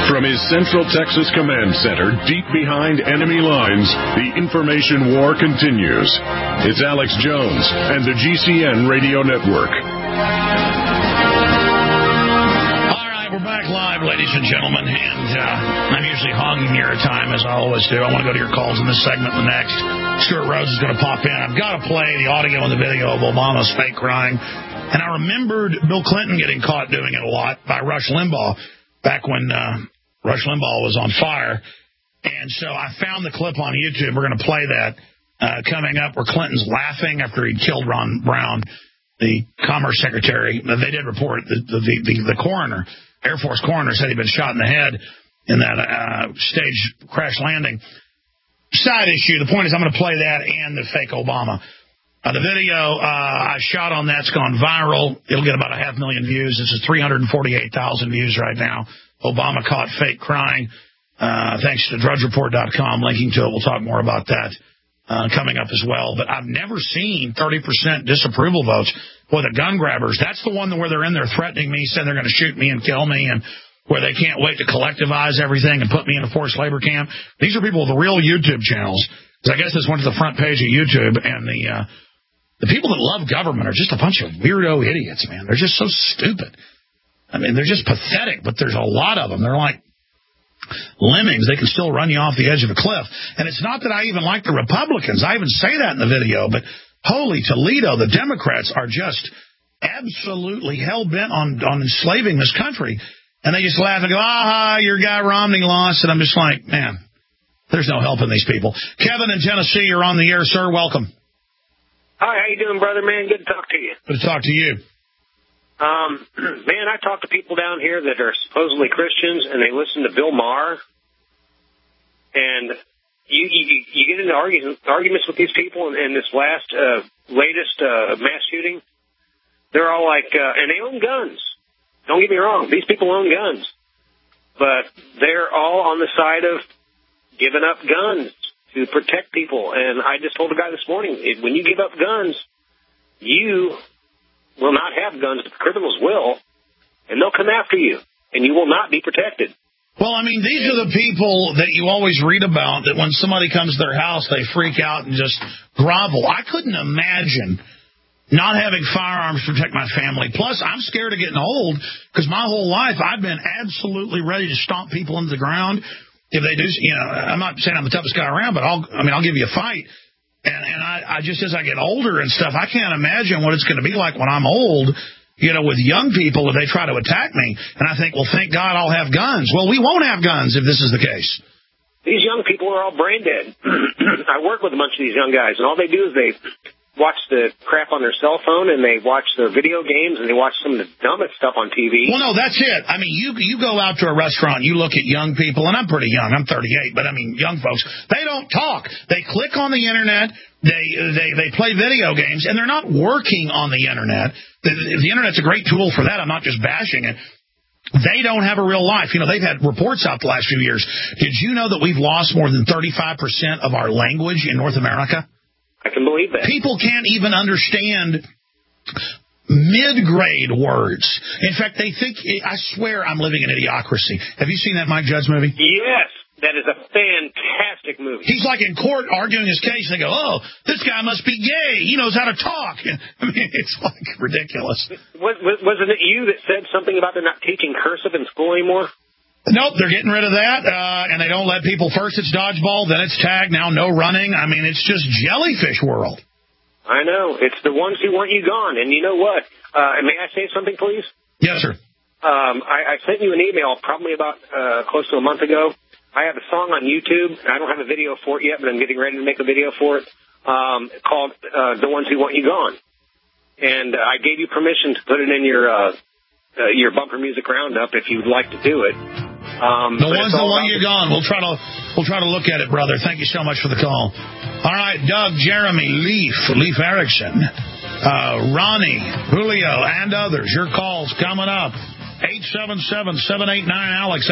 From his Central Texas Command Center, deep behind enemy lines, the information war continues. It's Alex Jones and the GCN Radio Network. All right, we're back live, ladies and gentlemen, and I'm usually hogging your time, as I always do. I want to go to your calls in this segment. The next, Stuart Rose is going to pop in. I've got to play the audio and the video of Obama's fake crying, and I remembered Bill Clinton getting caught doing it a lot by Rush Limbaugh back when Rush Limbaugh was on fire. And so I found the clip on YouTube. We're going to play that coming up, where Clinton's laughing after he killed Ron Brown, the Commerce Secretary. They did report the coroner, Air Force coroner, said he'd been shot in the head in that stage crash landing. Side issue. The point is I'm going to play that and the fake Obama. The video I shot on that's gone viral. It'll get about 500,000 views. This is 348,000 views right now. Obama caught fake crying. Thanks to DrudgeReport.com, linking to it. We'll talk more about that coming up as well. But I've never seen 30% disapproval votes for the gun grabbers. That's the one where they're in there threatening me, saying they're going to shoot me and kill me, and where they can't wait to collectivize everything and put me in a forced labor camp. These are people with real YouTube channels. Because I guess this went to the front page of YouTube, and the people that love government are just a bunch of weirdo idiots, man. They're just so stupid. I mean, they're just pathetic, but there's a lot of them. They're like lemmings. They can still run you off the edge of a cliff. And it's not that I even like the Republicans. I even say that in the video. But holy Toledo, the Democrats are just absolutely hell-bent on enslaving this country. And they just laugh and go, your guy Romney lost. And I'm just like, man, there's no help in these people. Kevin in Tennessee, you're on the air, sir. Welcome. Hi, how you doing, brother, man? Good to talk to you. Good to talk to you. Man, I talk to people down here that are supposedly Christians, and they listen to Bill Maher, and you get into arguments with these people, and this latest mass shooting, they're all like, and they own guns. Don't get me wrong, these people own guns, but they're all on the side of giving up guns to protect people. And I just told a guy this morning, when you give up guns, you will not have guns, but the criminals will, and they'll come after you, and you will not be protected. Well, I mean, these are the people that you always read about, that when somebody comes to their house, they freak out and just grovel. I couldn't imagine not having firearms to protect my family. Plus, I'm scared of getting old, because my whole life I've been absolutely ready to stomp people into the ground. If they do, I'm not saying I'm the toughest guy around, but I'll give you a fight. And I just, as I get older and stuff, I can't imagine what it's going to be like when I'm old, with young people if they try to attack me. And I think, well, thank God I'll have guns. Well, we won't have guns if this is the case. These young people are all brain dead. I work with a bunch of these young guys, and all they do is they watch the crap on their cell phone, and they watch their video games, and they watch some of the dumbest stuff on TV. Well, no, that's it. I mean, you go out to a restaurant, you look at young people, and I'm pretty young. I'm 38, but I mean, young folks, they don't talk. They click on the Internet. They play video games, and they're not working on the Internet. The Internet's a great tool for that. I'm not just bashing it. They don't have a real life. They've had reports out the last few years. Did you know that we've lost more than 35% of our language in North America? I can believe that. People can't even understand mid-grade words. In fact, they think, I swear I'm living in Idiocracy. Have you seen that Mike Judge movie? Yes. That is a fantastic movie. He's like in court arguing his case. They go, this guy must be gay. He knows how to talk. I mean, it's like ridiculous. Wasn't it you that said something about they're not teaching cursive in school anymore? Nope, they're getting rid of that, and they don't let people. First it's dodgeball, then it's tag, now no running. I mean, it's just jellyfish world. I know. It's the ones who want you gone. And you know what? May I say something, please? Yes, sir. I sent you an email probably about close to a month ago. I have a song on YouTube. I don't have a video for it yet, but I'm getting ready to make a video for it called The Ones Who Want You Gone. And I gave you permission to put it in your bumper music roundup if you'd like to do it. The ones that want you gone. We'll try to look at it, brother. Thank you so much for the call. All right, Doug, Jeremy, Leaf Erickson, Ronnie, Julio, and others. Your calls coming up. 877-789-ALEX,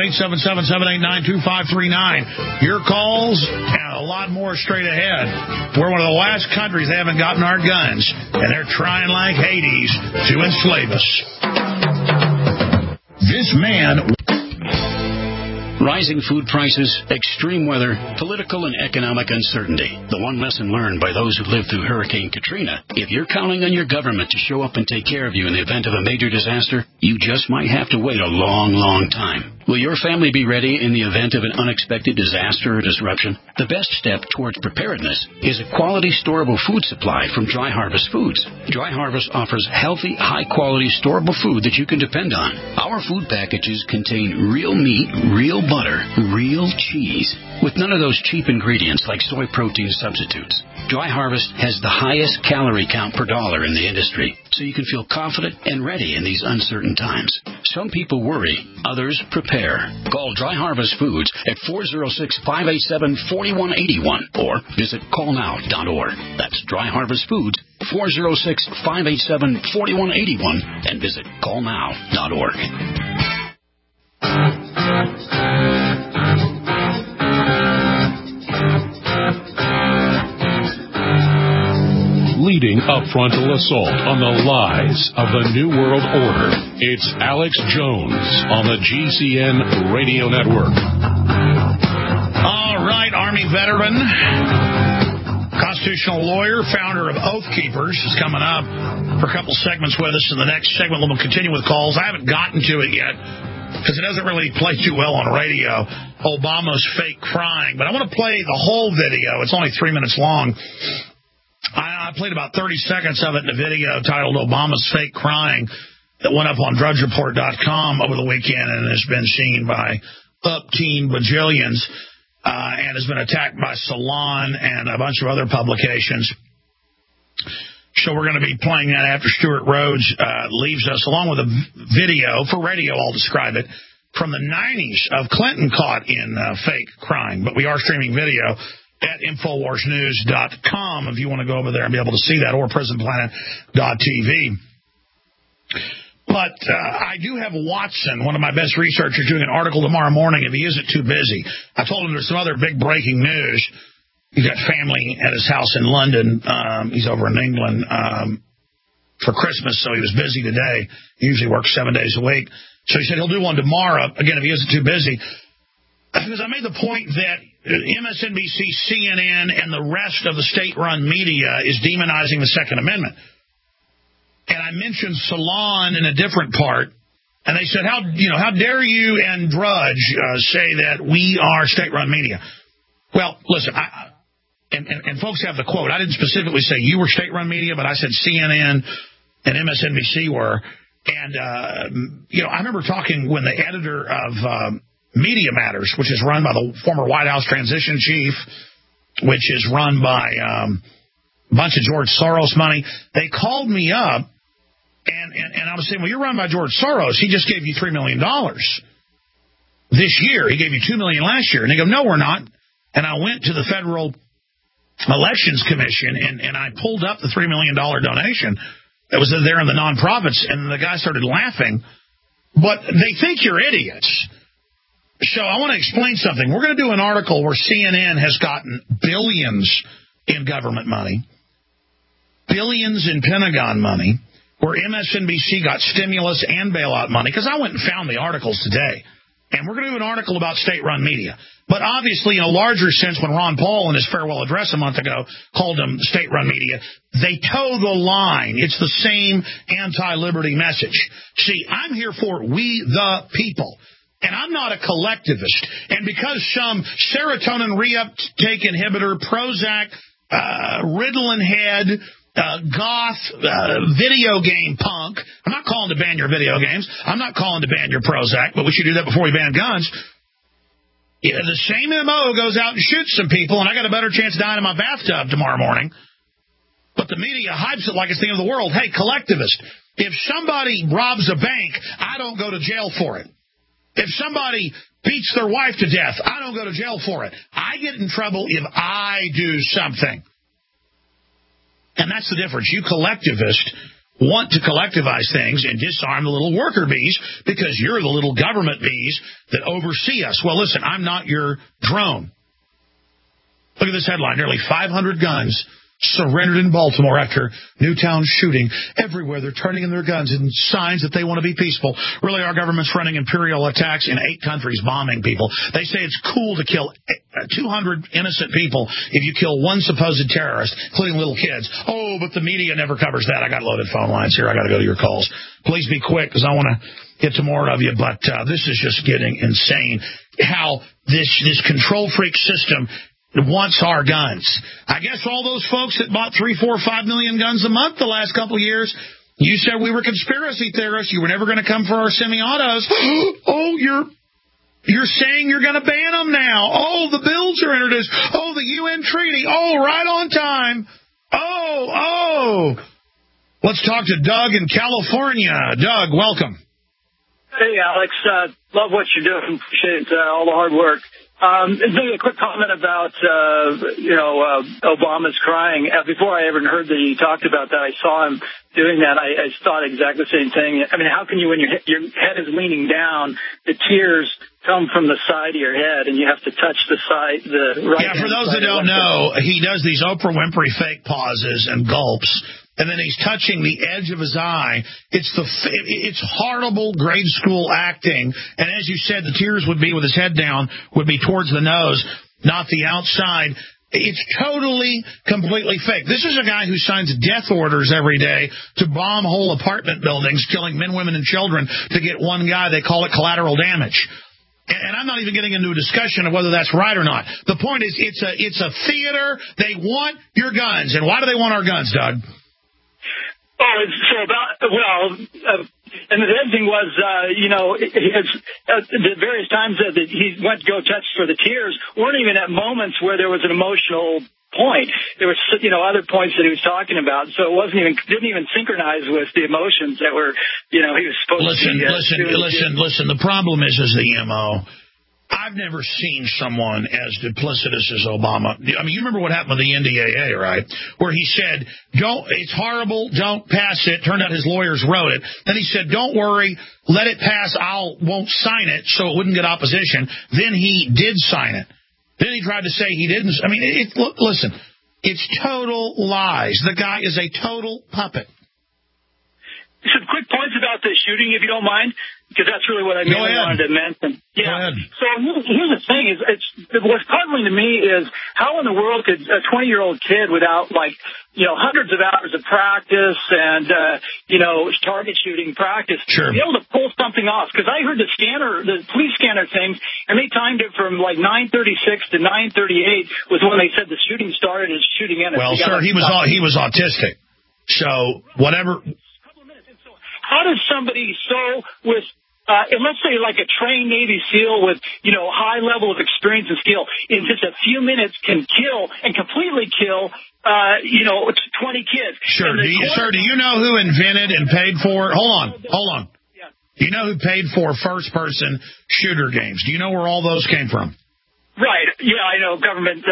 877-789-2539. Your calls and a lot more straight ahead. We're one of the last countries that haven't gotten our guns, and they're trying like Hades to enslave us. This man... Rising food prices, extreme weather, political and economic uncertainty. The one lesson learned by those who lived through Hurricane Katrina: if you're counting on your government to show up and take care of you in the event of a major disaster, you just might have to wait a long, long time. Will your family be ready in the event of an unexpected disaster or disruption? The best step towards preparedness is a quality storable food supply from Dry Harvest Foods. Dry Harvest offers healthy, high-quality storable food that you can depend on. Our food packages contain real meat, real butter, real cheese, with none of those cheap ingredients like soy protein substitutes. Dry Harvest has the highest calorie count per dollar in the industry, so you can feel confident and ready in these uncertain times. Some people worry, others prepare. Call Dry Harvest Foods at 406-587-4181 or visit callnow.org. That's Dry Harvest Foods, 406-587-4181, and visit callnow.org. Leading a frontal assault on the lies of the New World Order, it's Alex Jones on the GCN Radio Network. All right, Army veteran, constitutional lawyer, founder of Oath Keepers, is coming up for a couple segments with us. In the next segment, we'll continue with calls. I haven't gotten to it yet because it doesn't really play too well on radio, Obama's fake crying. But I want to play the whole video. It's only 3 minutes long. I played about 30 seconds of it in a video titled Obama's Fake Crying that went up on DrudgeReport.com over the weekend and has been seen by up-teen bajillions and has been attacked by Salon and a bunch of other publications. So we're going to be playing that after Stuart Rhodes leaves us, along with a video for radio, I'll describe it, from the 90s of Clinton caught in fake crying. But we are streaming video at InfoWarsNews.com if you want to go over there and be able to see that, or PrisonPlanet.tv. But I do have Watson, one of my best researchers, doing an article tomorrow morning if he isn't too busy. I told him there's some other big breaking news. He's got family at his house in London. He's over in England for Christmas, so he was busy today. He usually works 7 days a week. So he said he'll do one tomorrow, again, if he isn't too busy. Because I made the point that MSNBC, CNN, and the rest of the state-run media is demonizing the Second Amendment. And I mentioned Salon in a different part, and they said, how dare you and Drudge say that we are state-run media? Well, listen, and folks have the quote. I didn't specifically say you were state-run media, but I said CNN and MSNBC were. And, I remember talking when the editor of Media Matters, which is run by the former White House transition chief, which is run by a bunch of George Soros money. They called me up, and I was saying, well, you're run by George Soros. He just gave you $3 million this year. He gave you $2 million last year. And they go, no, we're not. And I went to the Federal Elections Commission, and I pulled up the $3 million donation that was there in the nonprofits, and the guy started laughing. But they think you're idiots. So I want to explain something. We're going to do an article where CNN has gotten billions in government money, billions in Pentagon money, where MSNBC got stimulus and bailout money, because I went and found the articles today. And we're going to do an article about state-run media. But obviously, in a larger sense, when Ron Paul in his farewell address a month ago called them state-run media, they toe the line. It's the same anti-liberty message. See, I'm here for we the people. And I'm not a collectivist. And because some serotonin reuptake inhibitor, Prozac, Ritalin head, goth, video game punk, I'm not calling to ban your video games. I'm not calling to ban your Prozac, but we should do that before we ban guns. Yeah, the same MO goes out and shoots some people, and I got a better chance of dying in my bathtub tomorrow morning. But the media hypes it like it's the end of the world. Hey, collectivist, if somebody robs a bank, I don't go to jail for it. If somebody beats their wife to death, I don't go to jail for it. I get in trouble if I do something. And that's the difference. You collectivists want to collectivize things and disarm the little worker bees because you're the little government bees that oversee us. Well, listen, I'm not your drone. Look at this headline. Nearly 500 guns surrendered in Baltimore after Newtown shooting. Everywhere they're turning in their guns in signs that they want to be peaceful. Really, our government's running imperial attacks in 8 countries, bombing people. They say it's cool to kill 200 innocent people if you kill one supposed terrorist, including little kids. Oh, but the media never covers that. I got loaded phone lines here. I got to go to your calls. Please be quick because I want to get to more of you, but this is just getting insane how this control freak system wants our guns. I guess all those folks that bought 3, 4, 5 million guns a month the last couple of years, you said we were conspiracy theorists. You were never going to come for our semi-autos. Oh, you're saying you're going to ban them now. Oh, the bills are introduced. Oh, the UN treaty. Oh, right on time. Oh. Let's talk to Doug in California. Doug, welcome. Hey, Alex. Love what you're doing. Appreciate all the hard work. Maybe a quick comment about, Obama's crying. Before I ever heard that he talked about that, I saw him doing that. I thought exactly the same thing. I mean, how can you, when your head is leaning down, the tears come from the side of your head, and you have to touch the side, the right. Yeah, for those that don't know, he does these Oprah Winfrey fake pauses and gulps. And then he's touching the edge of his eye. It's horrible grade school acting. And as you said, the tears would be with his head down, would be towards the nose, not the outside. It's totally, completely fake. This is a guy who signs death orders every day to bomb whole apartment buildings, killing men, women, and children to get one guy. They call it collateral damage. And I'm not even getting into a discussion of whether that's right or not. The point is, it's a theater. They want your guns. And why do they want our guns, Doug? And the other thing was, the various times that he went to go touch for the tears weren't even at moments where there was an emotional point. There was, other points that he was talking about, so it didn't even synchronize with the emotions that were, he was supposed to be. Listen. The problem is the MO. I've never seen someone as duplicitous as Obama. I mean, you remember what happened with the NDAA, right? Where he said, it's horrible, don't pass it. Turned out his lawyers wrote it. Then he said, don't worry, let it pass, won't sign it so it wouldn't get opposition. Then he did sign it. Then he tried to say he didn't. I mean, listen, it's total lies. The guy is a total puppet. Some quick points about the shooting, if you don't mind, because that's really what I wanted to mention. Yeah. So here's the thing: what's puzzling to me is how in the world could a 20-year-old kid, without hundreds of hours of practice and target shooting practice, be able to pull something off? Because I heard the police scanner thing, and they timed it from 9:36 to 9:38 was when they said the shooting started and shooting ended. Well, sir, he was autistic, so whatever. How does somebody and let's say like a trained Navy SEAL with, high level of experience and skill in just a few minutes can completely kill 20 kids? Sure. Do you know who invented and paid for? Hold on. Yeah. Do you know who paid for first-person shooter games? Do you know where all those came from? Right. Yeah, I know. Government.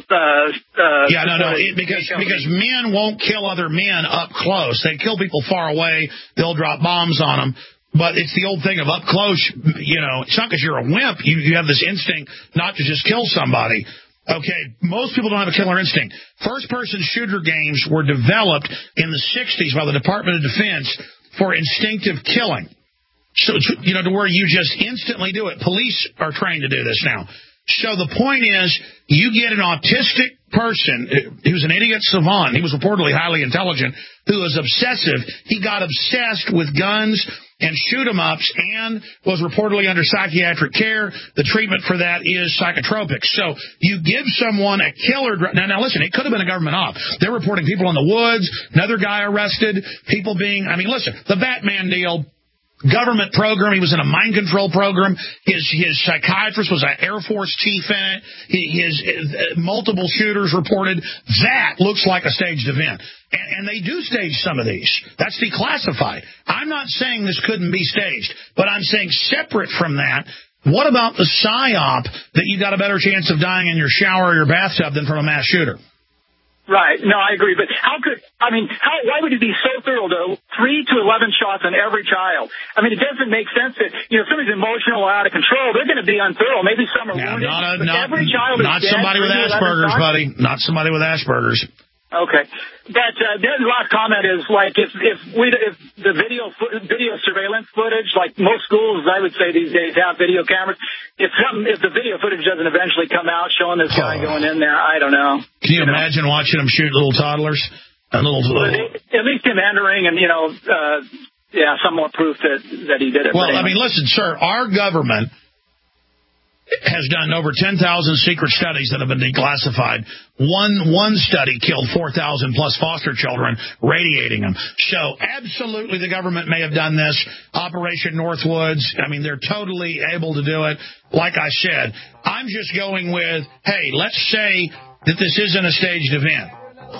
Because men won't kill other men up close. They kill people far away. They'll drop bombs on them. But it's the old thing of up close. It's not because you're a wimp. You have this instinct not to just kill somebody. Okay, most people don't have a killer instinct. First-person shooter games were developed in the 60s by the Department of Defense for instinctive killing. So, to where you just instantly do it. Police are trained to do this now. So the point is, you get an autistic person who's an idiot savant. He was reportedly highly intelligent, who is obsessive. He got obsessed with guns and shoot-em-ups and was reportedly under psychiatric care. The treatment for that is psychotropics. So you give someone a killer... Now, listen, it could have been a government op. They're reporting people in the woods, another guy arrested, people being... I mean, listen, the Batman deal... Government program. He was in a mind control program. His psychiatrist was an Air Force chief in it. His multiple shooters reported. That looks like a staged event. And they do stage some of these. That's declassified. I'm not saying this couldn't be staged, but I'm saying separate from that, what about the psyop that you got a better chance of dying in your shower or your bathtub than from a mass shooter? Right. No, I agree. But why would it be so thorough to 3 to 11 shots on every child? I mean, it doesn't make sense that, if somebody's emotional or out of control, they're going to be unthorough. Maybe some are wounded. Every child is not somebody with Asperger's, buddy. Not somebody with Asperger's. Okay. The last comment is, like, if the video surveillance footage, like most schools, I would say these days have video cameras. If the video footage doesn't eventually come out showing this guy going in there, I don't know. Can you imagine watching him shoot little toddlers? At least him entering and, somewhat proof that he did it. Well, I mean, listen, sir, our government has done over 10,000 secret studies that have been declassified. One study killed 4,000 plus foster children, radiating them. So absolutely the government may have done this. Operation Northwoods, I mean, they're totally able to do it. Like I said, I'm just going with, hey, let's say that this isn't a staged event.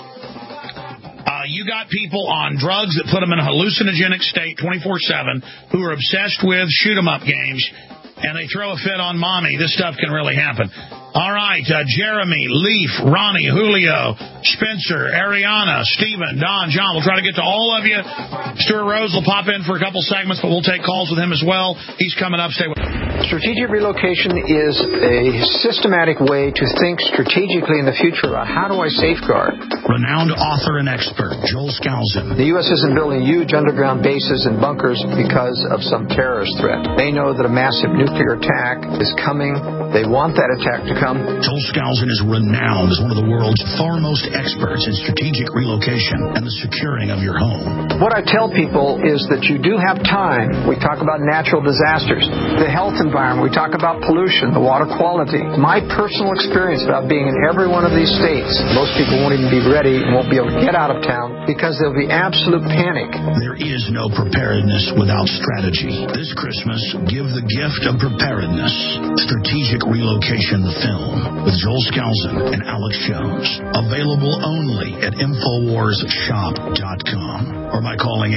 You got people on drugs that put them in a hallucinogenic state 24/7 who are obsessed with shoot-'em-up games, and they throw a fit on mommy. This stuff can really happen. All right, Jeremy, Leaf, Ronnie, Julio, Spencer, Ariana, Stephen, Don, John. We'll try to get to all of you. Stuart Rose will pop in for a couple segments, but we'll take calls with him as well. He's coming up. Stay with us. Strategic relocation is a systematic way to think strategically in the future about how do I safeguard. Renowned author and expert, Joel Skousen. The U.S. isn't building huge underground bases and bunkers because of some terrorist threat. They know that a massive nuclear attack is coming. They want that attack to come. Joel Skousen is renowned as one of the world's foremost experts in strategic relocation and the securing of your home. What I tell people is that you do have time. We talk about natural disasters, the health environment. We talk about pollution, the water quality. My personal experience about being in every one of these states, most people won't even be ready and won't be able to get out of town because there'll be absolute panic. There is no preparedness without strategy. This Christmas, give the gift of preparedness. Strategic Relocation, the film, with Joel Skousen and Alex Jones. Available only at InfoWarsShop.com or by calling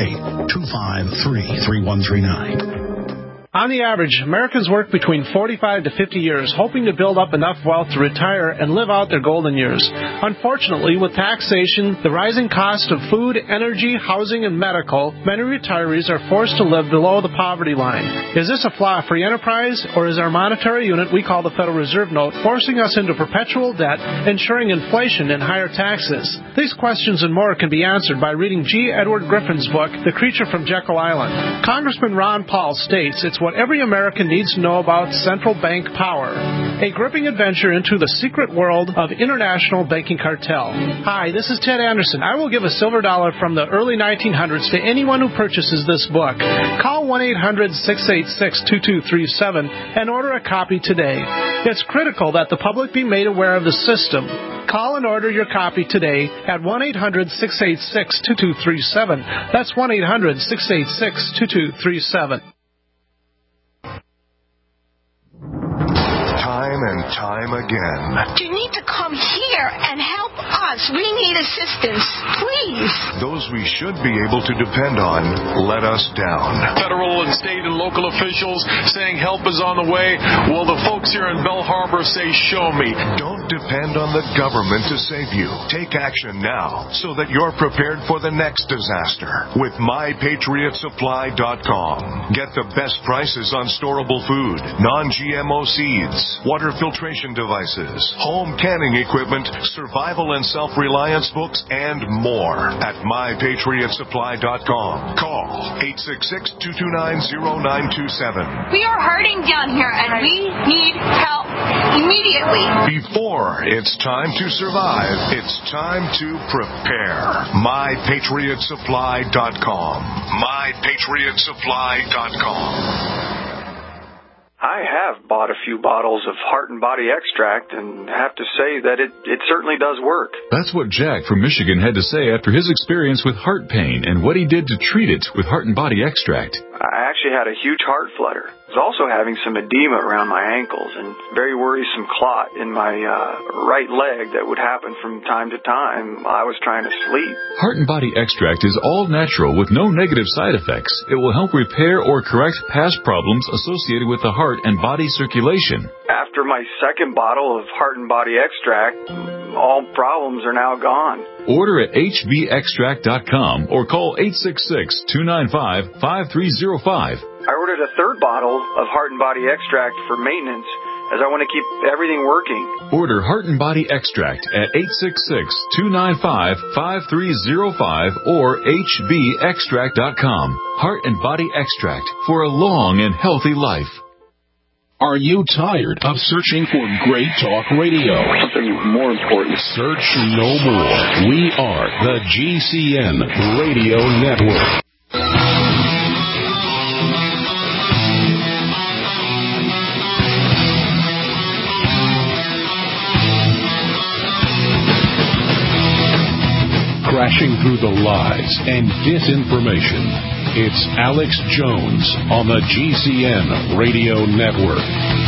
888-253-3139. On the average, Americans work between 45 to 50 years, hoping to build up enough wealth to retire and live out their golden years. Unfortunately, with taxation, the rising cost of food, energy, housing, and medical, many retirees are forced to live below the poverty line. Is this a flaw-free enterprise, or is our monetary unit we call the Federal Reserve Note forcing us into perpetual debt, ensuring inflation and higher taxes? These questions and more can be answered by reading G. Edward Griffin's book, The Creature from Jekyll Island. Congressman Ron Paul states it's what every American needs to know about central bank power. A gripping adventure into the secret world of international banking cartel. Hi, this is Ted Anderson. I will give a silver dollar from the early 1900s to anyone who purchases this book. Call 1-800-686-2237 and order a copy today. It's critical that the public be made aware of the system. Call and order your copy today at 1-800-686-2237. That's 1-800-686-2237. Time and time again. You need to come here and help us. We need assistance, please. Those we should be able to depend on let us down. Federal and state and local officials saying help is on the way. Well, the folks here in Belle Harbor say, show me. Don't depend on the government to save you. Take action now so that you're prepared for the next disaster with MyPatriotSupply.com. Get the best prices on storable food, non-GMO seeds, water filtration devices, home canning equipment, survival and self-reliance books, and more at MyPatriotSupply.com. Call 866-229-0927. We are hurting down here, and we need help immediately. Before it's time to survive, it's time to prepare. MyPatriotSupply.com. MyPatriotSupply.com. I have bought a few bottles of Heart and Body Extract and have to say that it certainly does work. That's what Jack from Michigan had to say after his experience with heart pain and what he did to treat it with Heart and Body Extract. I actually had a huge heart flutter. I was also having some edema around my ankles and very worrisome clot in my right leg that would happen from time to time. I was trying to sleep. Heart and Body Extract is all natural with no negative side effects. It will help repair or correct past problems associated with the heart and body circulation. After my second bottle of Heart and Body Extract, all problems are now gone. Order at hbextract.com or call 866-295-5305. I ordered a third bottle of Heart and Body Extract for maintenance, as I want to keep everything working. Order Heart and Body Extract at 866-295-5305 or hbextract.com. Heart and Body Extract for a long and healthy life. Are you tired of searching for great talk radio? Something more important. Search no more. We are the GCN Radio Network. Crashing through the lies and disinformation. It's Alex Jones on the GCN Radio Network.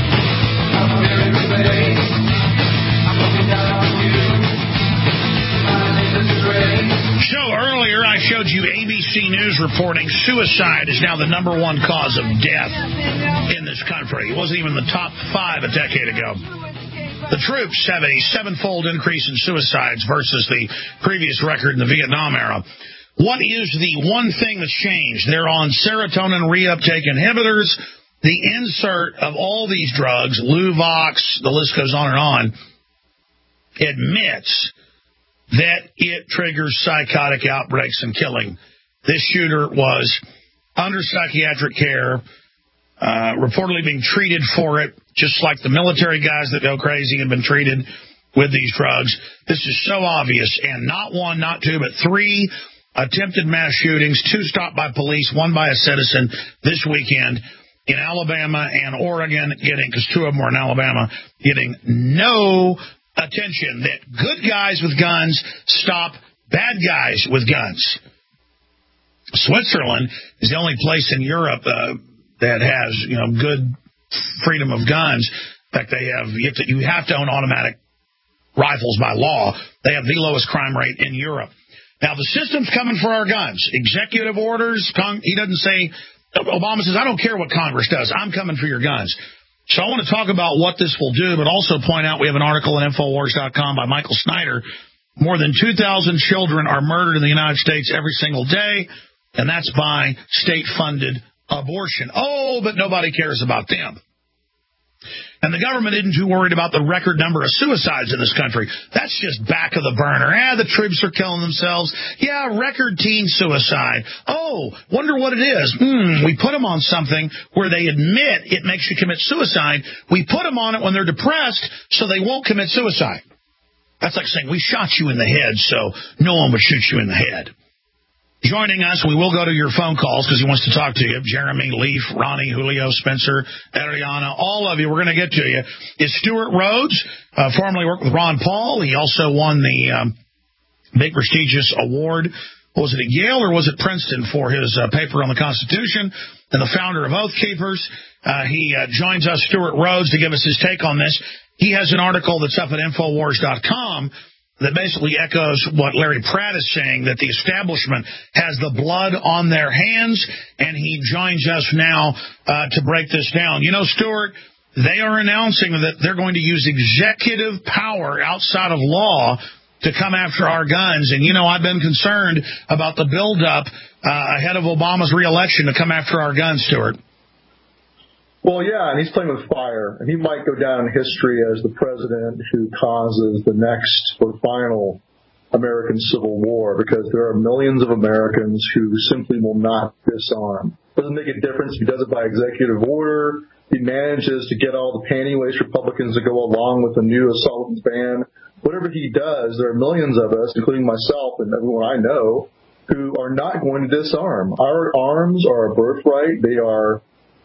So earlier I showed you ABC News reporting suicide is now the number one cause of death in this country. It wasn't even the top 5 a decade ago. The troops have a 7-fold increase in suicides versus the previous record in the Vietnam era. What is the one thing that's changed? They're on serotonin reuptake inhibitors. The insert of all these drugs, Luvox, the list goes on and on, admits that it triggers psychotic outbreaks and killing. This shooter was under psychiatric care, reportedly being treated for it, just like the military guys that go crazy have been treated with these drugs. This is so obvious, and not 1, not 2, but 3 attempted mass shootings, 2 stopped by police, 1 by a citizen this weekend in Alabama and Oregon, because 2 of them were in Alabama, getting no attention. That good guys with guns stop bad guys with guns. Switzerland is the only place in Europe that has, good freedom of guns. In fact, they have you have to own automatic rifles by law. They have the lowest crime rate in Europe. Now, the system's coming for our guns. Executive orders, he doesn't say, Obama says, I don't care what Congress does. I'm coming for your guns. So I want to talk about what this will do, but also point out we have an article at Infowars.com by Michael Snyder. More than 2,000 children are murdered in the United States every single day, and that's by state-funded abortion. Oh, but nobody cares about them. And the government isn't too worried about the record number of suicides in this country. That's just back of the burner. The troops are killing themselves. Yeah, record teen suicide. Oh, wonder what it is. We put them on something where they admit it makes you commit suicide. We put them on it when they're depressed so they won't commit suicide. That's like saying we shot you in the head so no one would shoot you in the head. Joining us, we will go to your phone calls because he wants to talk to you. Jeremy, Leaf, Ronnie, Julio, Spencer, Ariana, all of you, we're going to get to you. Is Stuart Rhodes, formerly worked with Ron Paul. He also won the big prestigious award. Was it at Yale or was it Princeton for his paper on the Constitution? And the founder of Oath Keepers. He joins us, Stuart Rhodes, to give us his take on this. He has an article that's up at Infowars.com that basically echoes what Larry Pratt is saying, that the establishment has the blood on their hands, and he joins us now to break this down. Stuart, they are announcing that they're going to use executive power outside of law to come after our guns. And, I've been concerned about the buildup ahead of Obama's reelection to come after our guns, Stuart. Well, yeah, and he's playing with fire, and he might go down in history as the president who causes the next or final American Civil War, because there are millions of Americans who simply will not disarm. It doesn't make a difference if he does it by executive order. He manages to get all the panty-waist Republicans to go along with the new assault weapons ban. Whatever he does, there are millions of us, including myself and everyone I know, who are not going to disarm. Our arms are a birthright. They are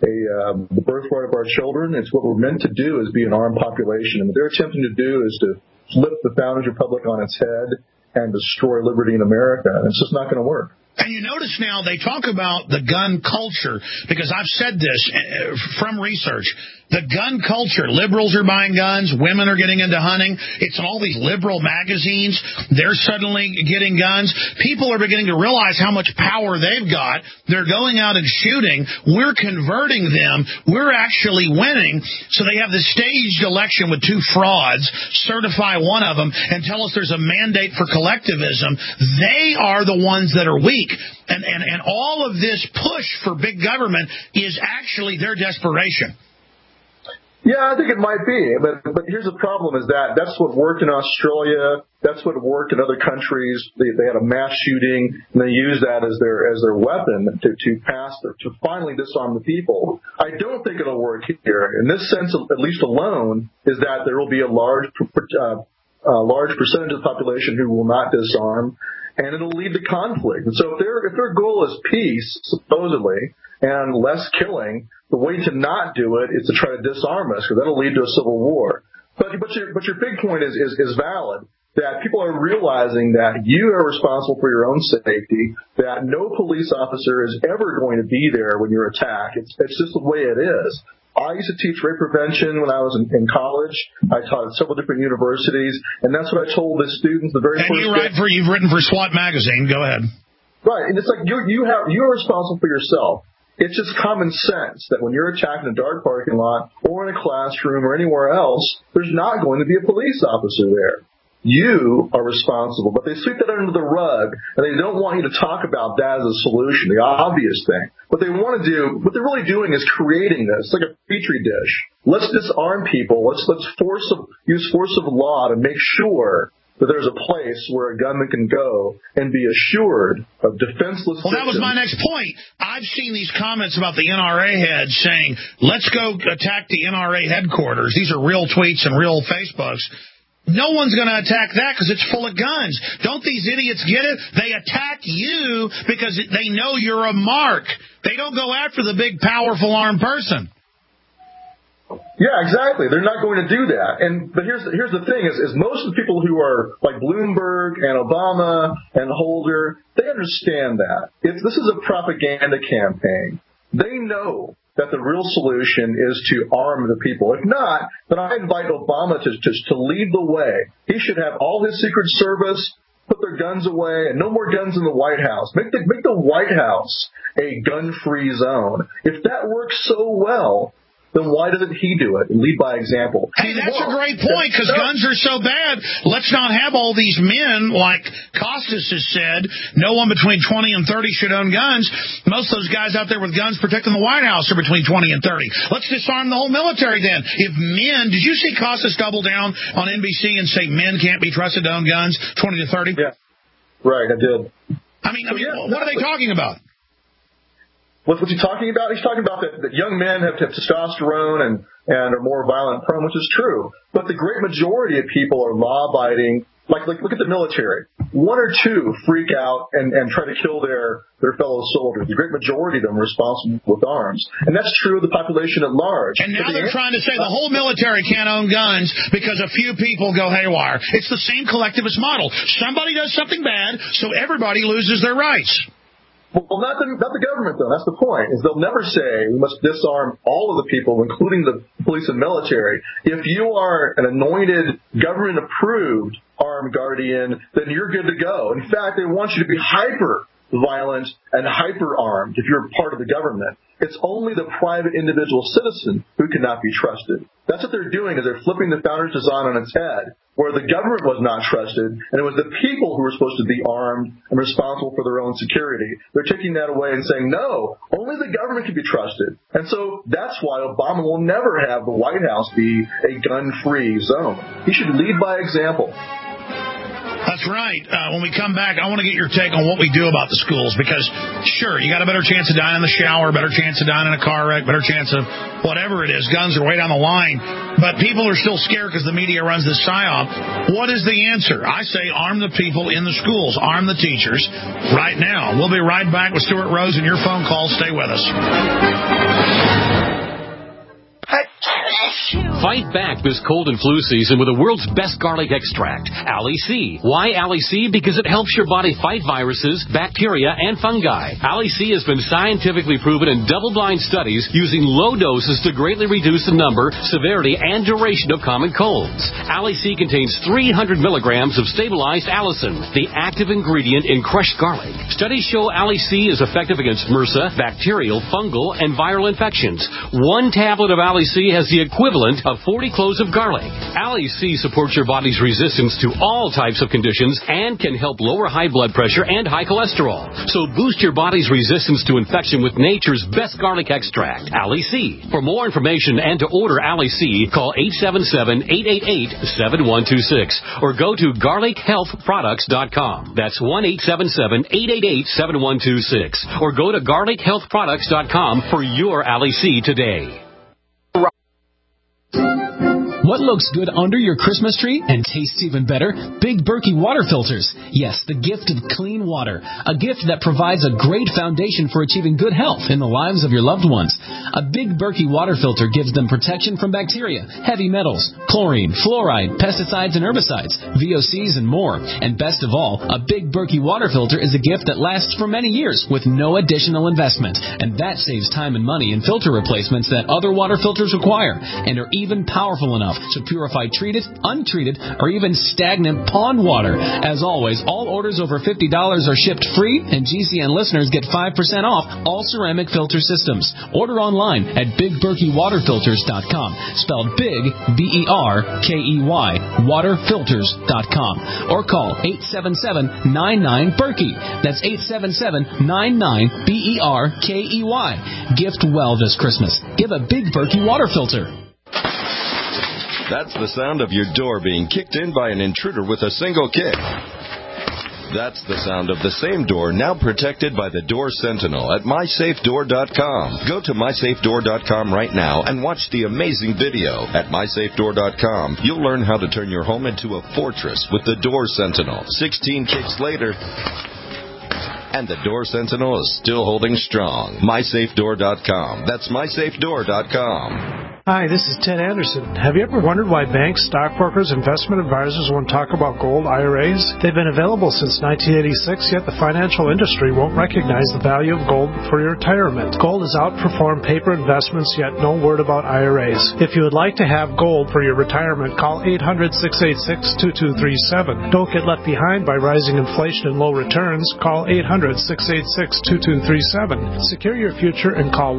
the birthright of our children. It's what we're meant to do, is be an armed population. And what they're attempting to do is to flip the Founders Republic on its head and destroy liberty in America. And it's just not going to work. And you notice now they talk about the gun culture, because I've said this from research. The gun culture. Liberals are buying guns. Women are getting into hunting. It's in all these liberal magazines. They're suddenly getting guns. People are beginning to realize how much power they've got. They're going out and shooting. We're converting them. We're actually winning. So they have this staged election with two frauds, certify one of them, and tell us there's a mandate for collectivism. They are the ones that are weak. And all of this push for big government is actually their desperation. Yeah, I think it might be, but here's the problem: is that's what worked in Australia. That's what worked in other countries. They had a mass shooting, and they used that as their weapon to finally disarm the people. I don't think it'll work here. In this sense, at least alone, is that there will be a large percentage of the population who will not disarm, and it'll lead to conflict. And so if their goal is peace, supposedly, and less killing, the way to not do it is to try to disarm us, because that'll lead to a civil war. But your big point is valid, that people are realizing that you are responsible for your own safety, that no police officer is ever going to be there when you're attacked. It's just the way it is. I used to teach rape prevention when I was in college. I taught at several different universities, and that's what I told the students the very first day. You've written for SWAT magazine. Go ahead. Right, and it's like you're responsible for yourself. It's just common sense that when you're attacked in a dark parking lot or in a classroom or anywhere else, there's not going to be a police officer there. You are responsible. But they sweep that under the rug, and they don't want you to talk about that as a solution, the obvious thing. What they're really doing is creating this, like a petri dish. Let's disarm people. Let's use force of law to make sure that there's a place where a gunman can go and be assured of defenseless victims. Well, that was my next point. I've seen these comments about the NRA heads saying, let's go attack the NRA headquarters. These are real tweets and real Facebooks. No one's going to attack that because it's full of guns. Don't these idiots get it? They attack you because they know you're a mark. They don't go after the big, powerful, armed person. Yeah, exactly. They're not going to do that. But here's the thing: is most of the people who are like Bloomberg and Obama and Holder, they understand that this is a propaganda campaign. They know that the real solution is to arm the people. If not, then I invite Obama to lead the way. He should have all his Secret Service put their guns away and no more guns in the White House. Make the White House a gun-free zone. If that works so well, then why doesn't he do it and lead by example? Hey, that's a great point, because guns are so bad. Let's not have all these men, like Costas has said, no one between 20 and 30 should own guns. Most of those guys out there with guns protecting the White House are between 20 and 30. Let's disarm the whole military then. If men, did you see Costas double down on NBC and say men can't be trusted to own guns, 20 to 30? Yeah, right, I did. I mean, what are they talking about? What's he talking about? He's talking about that young men have testosterone and are more violent prone, which is true. But the great majority of people are law-abiding. Like look at the military. One or two freak out and try to kill their fellow soldiers. The great majority of them are responsible with arms. And that's true of the population at large. And now they're trying to say the whole military can't own guns because a few people go haywire. It's the same collectivist model. Somebody does something bad, so everybody loses their rights. Well, not the government, though. That's the point, is they'll never say we must disarm all of the people, including the police and military. If you are an anointed, government-approved armed guardian, then you're good to go. In fact, they want you to be hyper-violent and hyper-armed if you're part of the government. It's only the private individual citizen who cannot be trusted. That's what they're doing, is they're flipping the founder's design on its head, where the government was not trusted, and it was the people who were supposed to be armed and responsible for their own security. They're taking that away and saying, no, only the government can be trusted. And so that's why Obama will never have the White House be a gun-free zone. He should lead by example. That's right. When we come back, I want to get your take on what we do about the schools, because, sure, you got a better chance of dying in the shower, better chance of dying in a car wreck, better chance of whatever it is. Guns are way down the line. But people are still scared because the media runs this psyop. What is the answer? I say arm the people in the schools. Arm the teachers right now. We'll be right back with Stuart Rose and your phone calls. Stay with us. Fight back this cold and flu season with the world's best garlic extract, Ali C. Why Ali C? Because it helps your body fight viruses, bacteria, and fungi. Ali C has been scientifically proven in double-blind studies using low doses to greatly reduce the number, severity, and duration of common colds. Ali C contains 300 milligrams of stabilized allicin, the active ingredient in crushed garlic. Studies show Ali C is effective against MRSA, bacterial, fungal, and viral infections. One tablet of Ali C has the equivalent of 40 cloves of garlic. Ali C supports your body's resistance to all types of conditions and can help lower high blood pressure and high cholesterol. So boost your body's resistance to infection with nature's best garlic extract, Ali C. For more information and to order Ali C, call 877-888-7126 or go to garlichealthproducts.com. That's 1-877-888-7126 or go to garlichealthproducts.com for your Ali C today. What looks good under your Christmas tree and tastes even better? Big Berkey water filters. Yes, the gift of clean water. A gift that provides a great foundation for achieving good health in the lives of your loved ones. A Big Berkey water filter gives them protection from bacteria, heavy metals, chlorine, fluoride, pesticides and herbicides, VOCs, and more. And best of all, a Big Berkey water filter is a gift that lasts for many years with no additional investment. And that saves time and money in filter replacements that other water filters require and are even powerful enough to purify treated, untreated, or even stagnant pond water. As always, all orders over $50 are shipped free, and GCN listeners get 5% off all ceramic filter systems. Order online at BigBerkeyWaterFilters.com, spelled Big, B-E-R-K-E-Y, waterfilters.com, or call 877-99-BERKEY. That's 877-99-BERKEY. Gift well this Christmas. Give a Big Berkey water filter. That's the sound of your door being kicked in by an intruder with a single kick. That's the sound of the same door now protected by the Door Sentinel at MySafeDoor.com. Go to MySafeDoor.com right now and watch the amazing video. At MySafeDoor.com, you'll learn how to turn your home into a fortress with the Door Sentinel. 16 kicks later, and the Door Sentinel is still holding strong. MySafeDoor.com. That's MySafeDoor.com. Hi, this is Ted Anderson. Have you ever wondered why banks, stockbrokers, investment advisors won't talk about gold IRAs? They've been available since 1986, yet the financial industry won't recognize the value of gold for your retirement. Gold has outperformed paper investments, yet no word about IRAs. If you would like to have gold for your retirement, call 800-686-2237. Don't get left behind by rising inflation and low returns. Call 800-686-2237. Secure your future and call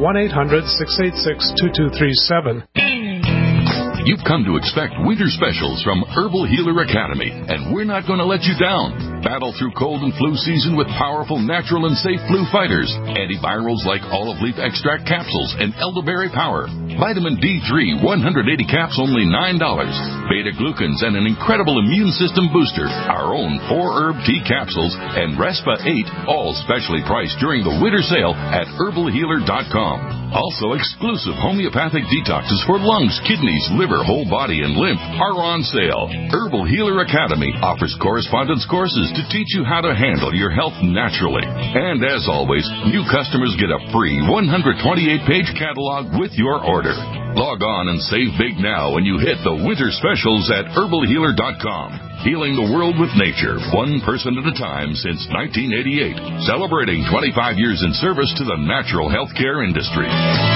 1-800-686-2237. You've come to expect winter specials from Herbal Healer Academy, and we're not going to let you down. Battle through cold and flu season with powerful, natural, and safe flu fighters. Antivirals like olive leaf extract capsules and elderberry power. Vitamin D3, 180 caps, only $9. Beta-glucans and an incredible immune system booster. Our own 4-herb tea capsules and Respa 8, all specially priced during the winter sale at herbalhealer.com. Also, exclusive homeopathic detoxes for lungs, kidneys, liver, whole body, and lymph are on sale. Herbal Healer Academy offers correspondence courses to teach you how to handle your health naturally. And as always, new customers get a free 128-page catalog with your order. Log on and save big now when you hit the winter specials at herbalhealer.com. Healing the world with nature, one person at a time since 1988. Celebrating 25 years in service to the natural healthcare industry.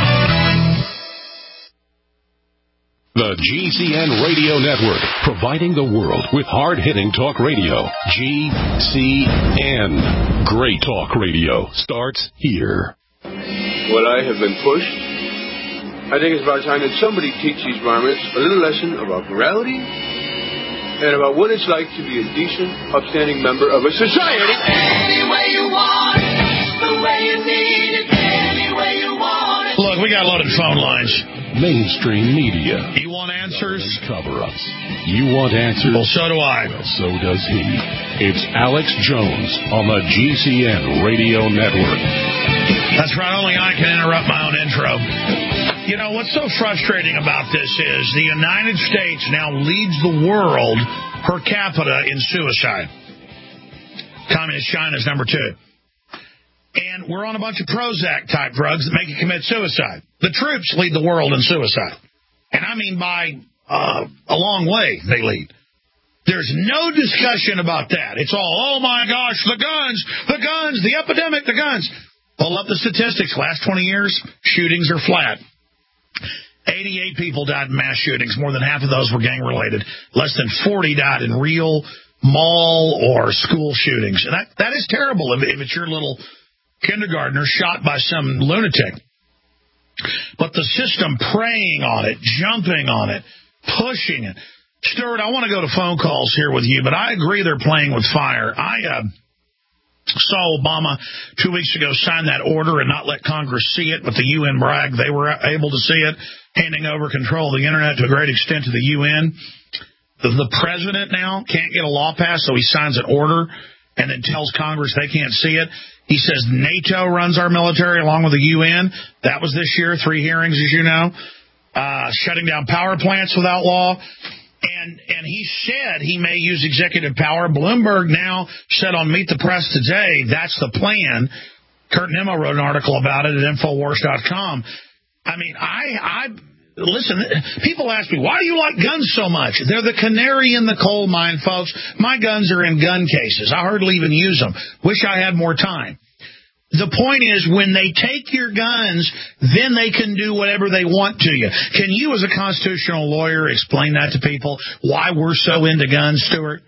The GCN Radio Network, providing the world with hard-hitting talk radio. GCN. Great talk radio starts here. Well, I have been pushed. I think it's about time that somebody teach these varmints a little lesson about morality and about what it's like to be a decent, upstanding member of a society. Any way you want it, the way you need it, any way you want it. Look, we got loaded phone lines. Mainstream media. You want answers? Cover us. You want answers? Well, so do I. Well, so does he. It's Alex Jones on the GCN Radio Network. That's right. Only I can interrupt my own intro. You know, what's so frustrating about this is the United States now leads the world per capita in suicide. Communist China's number 2. And we're on a bunch of Prozac-type drugs that make you commit suicide. The troops lead the world in suicide. And I mean by a long way they lead. There's no discussion about that. It's all, oh, my gosh, the guns, the epidemic, the guns. Pull up the statistics. Last 20 years, shootings are flat. 88 people died in mass shootings. More than half of those were gang-related. Less than 40 died in real mall or school shootings. And that is terrible if it's your little kindergartner shot by some lunatic. But the system preying on it, jumping on it, pushing it. Stuart, I want to go to phone calls here with you, but I agree they're playing with fire. I saw Obama 2 weeks ago sign that order and not let Congress see it, but the UN bragged they were able to see it, handing over control of the Internet to a great extent to the UN. The president now can't get a law passed, so he signs an order and then tells Congress they can't see it. He says NATO runs our military along with the UN. That was this year, 3 hearings, as you know. Shutting down power plants without law. And he said he may use executive power. Bloomberg now said on Meet the Press today that's the plan. Kurt Nimmo wrote an article about it at Infowars.com. I mean, listen, people ask me, why do you like guns so much? They're the canary in the coal mine, folks. My guns are in gun cases. I hardly even use them. Wish I had more time. The point is, when they take your guns, then they can do whatever they want to you. Can you, as a constitutional lawyer, explain that to people, why we're so into guns, Stuart?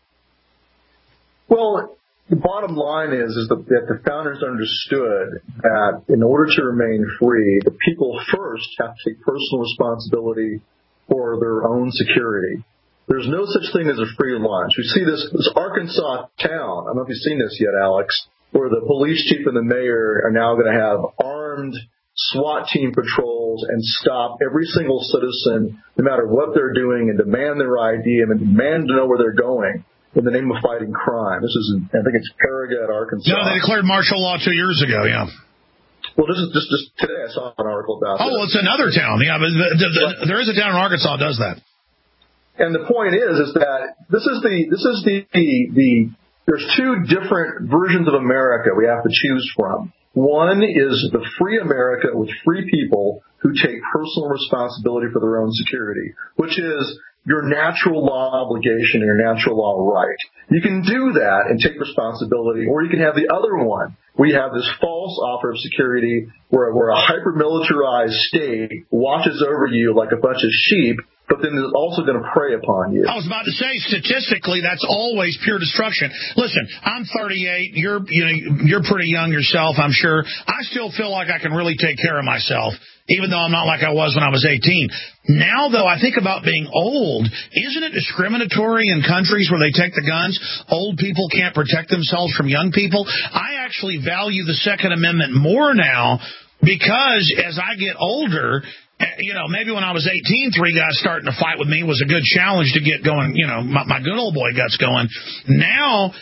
Well, the bottom line is that the founders understood that in order to remain free, the people first have to take personal responsibility for their own security. There's no such thing as a free lunch. We see this Arkansas town. I don't know if you've seen this yet, Alex, where the police chief and the mayor are now going to have armed SWAT team patrols and stop every single citizen, no matter what they're doing, and demand their ID and demand to know where they're going in the name of fighting crime. This is, I think it's Farragut, Arkansas. No, they declared martial law 2 years ago, yeah. Well, this is just today I saw an article about Oh, well, it's another town. Yeah, but there is a town in Arkansas that does that. And the point is that there's 2 different versions of America we have to choose from. One is the free America with free people who take personal responsibility for their own security, which is your natural law obligation and your natural law right. You can do that and take responsibility, or you can have the other one. We have this false offer of security where a hyper-militarized state watches over you like a bunch of sheep, but then is also going to prey upon you. I was about to say, statistically, that's always pure destruction. Listen, I'm 38. You're pretty young yourself, I'm sure. I still feel like I can really take care of myself, even though I'm not like I was when I was 18. Now, though, I think about being old. Isn't it discriminatory in countries where they take the guns? Old people can't protect themselves from young people. I actually value the Second Amendment more now because as I get older, maybe when I was 18, 3 guys starting to fight with me was a good challenge to get going, my good old boy guts going. Now,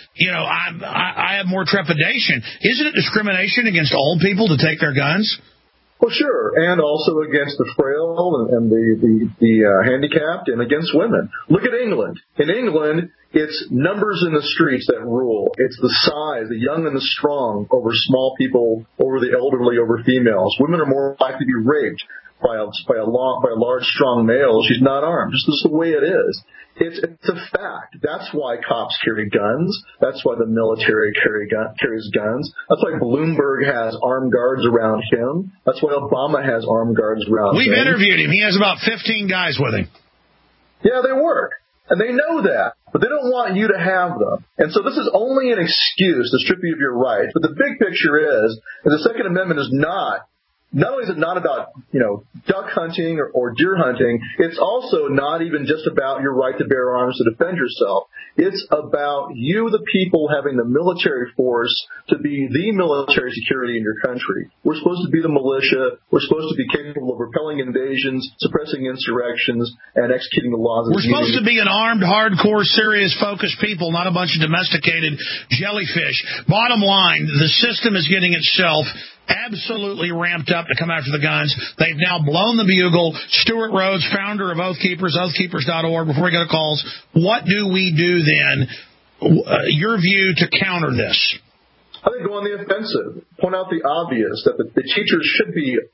I have more trepidation. Isn't it discrimination against old people to take their guns? Well, sure, and also against the frail and the handicapped and against women. Look at England. In England, it's numbers in the streets that rule. It's the size, the young and the strong over small people, over the elderly, over females. Women are more likely to be raped by a large, strong male. She's not armed. This is the way it is. It's a fact. That's why cops carry guns. That's why the military carries guns. That's why Bloomberg has armed guards around him. That's why Obama has armed guards around him. We've interviewed him. He has about 15 guys with him. Yeah, they work. And they know that. But they don't want you to have them. And so this is only an excuse to strip you of your rights. But the big picture is that the Second Amendment is not only is it not about, duck hunting or deer hunting, it's also not even just about your right to bear arms to defend yourself. It's about you, the people, having the military force to be the military security in your country. We're supposed to be the militia. We're supposed to be capable of repelling invasions, suppressing insurrections, and executing the laws of the We're supposed to be an armed, hardcore, serious, focused people, not a bunch of domesticated jellyfish. Bottom line, the system is getting itself absolutely ramped up to come after the guns. They've now blown the bugle. Stuart Rhodes, founder of Oath Keepers, oathkeepers.org. Before we go to calls, what do we do then, your view, to counter this? I think go on the offensive. Point out the obvious, that the teachers should be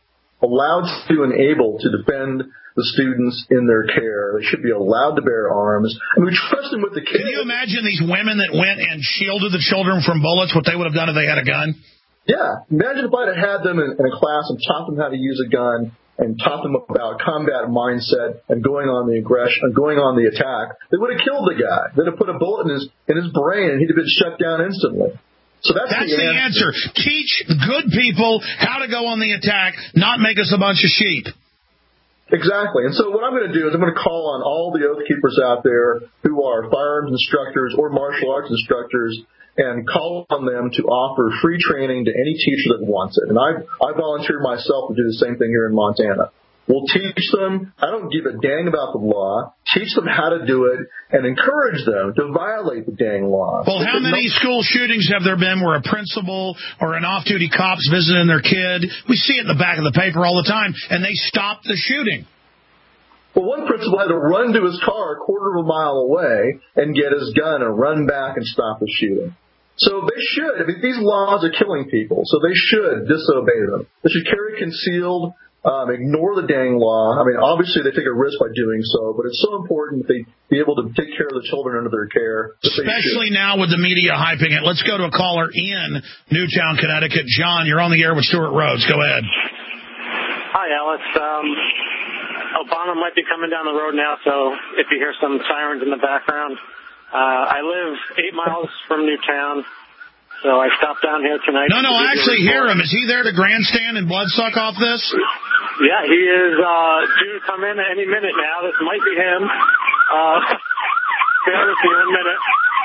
allowed to and able to defend the students in their care. They should be allowed to bear arms. I mean, we trust them with the kids. Can you imagine these women that went and shielded the children from bullets, what they would have done if they had a gun? Yeah. Imagine if I'd had them in a class and taught them how to use a gun and taught them about combat mindset and going on the aggression and going on the attack. They would have killed the guy. They'd have put a bullet in his brain and he'd have been shut down instantly. So that's the answer. Teach good people how to go on the attack, not make us a bunch of sheep. Exactly. And so what I'm going to do is I'm going to call on all the Oath Keepers out there who are firearms instructors or martial arts instructors and call on them to offer free training to any teacher that wants it. And I volunteered myself to do the same thing here in Montana. We'll teach them. I don't give a dang about the law. Teach them how to do it and encourage them to violate the dang law. Well, how many school shootings have there been where a principal or an off-duty cop's visiting their kid? We see it in the back of the paper all the time, and they stop the shooting. Well, one principal had to run to his car a quarter of a mile away and get his gun and run back and stop the shooting. So they should. I mean, these laws are killing people, so they should disobey them. They should carry concealed, ignore the dang law. I mean, obviously they take a risk by doing so, but it's so important that they be able to take care of the children under their care. Especially now with the media hyping it. Let's go to a caller in Newtown, Connecticut. John, you're on the air with Stuart Rhodes. Go ahead. Hi, Alex. Obama might be coming down the road now, so if you hear some sirens in the background. I live 8 miles from Newtown, so I stopped down here tonight. No, I actually hear him. Is he there to grandstand and bloodsuck off this? Yeah, he is due to come in at any minute now. This might be him. Bear with me 1 minute.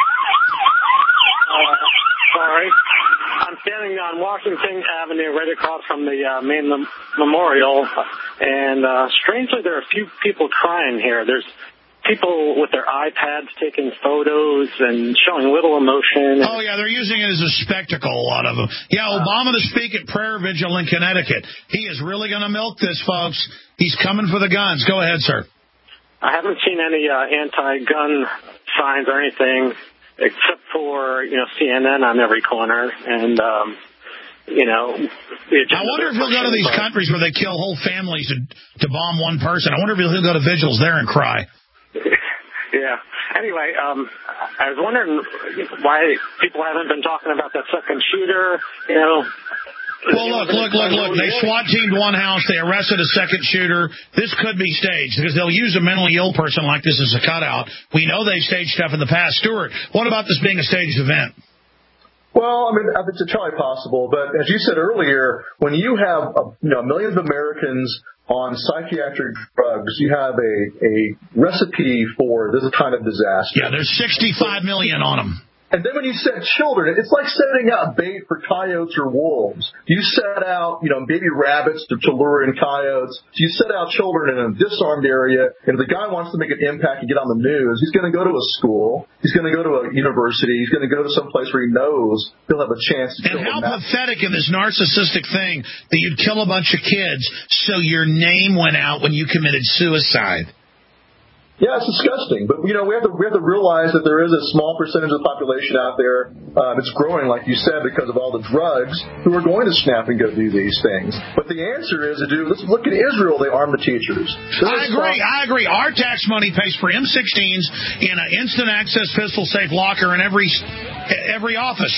Sorry. I'm standing on Washington Avenue right across from the main memorial, and strangely there are a few people crying here. There's people with their iPads taking photos and showing little emotion. Oh, yeah, they're using it as a spectacle, a lot of them. Yeah, Obama to speak at Prayer Vigil in Connecticut. He is really going to milk this, folks. He's coming for the guns. Go ahead, sir. I haven't seen any anti-gun signs or anything, except for, CNN on every corner. And, I wonder if he'll go to these countries where they kill whole families to bomb one person. I wonder if he'll go to vigils there and cry. Yeah. Anyway, I was wondering why people haven't been talking about that second shooter, Well, look. They SWAT teamed one house. They arrested a second shooter. This could be staged because they'll use a mentally ill person like this as a cutout. We know they've staged stuff in the past. Stuart, what about this being a staged event? Well, I mean, it's entirely possible. But as you said earlier, when you have millions of Americans on psychiatric drugs, you have a recipe for this kind of disaster. Yeah, there's 65 million on them. And then when you set children, it's like setting out bait for coyotes or wolves. You set out, baby rabbits to lure in coyotes. You set out children in a disarmed area, and if the guy wants to make an impact and get on the news, he's going to go to a school. He's going to go to a university. He's going to go to some place where he knows he'll have a chance to kill them. And how pathetic in this narcissistic thing that you'd kill a bunch of kids so your name went out when you committed suicide. Yeah, it's disgusting. But, we have to realize that there is a small percentage of the population out there that's growing, like you said, because of all the drugs, who are going to snap and go do these things. But the answer is let's look at Israel. They arm the teachers. I agree. Our tax money pays for M16s in an instant access pistol safe locker in every office.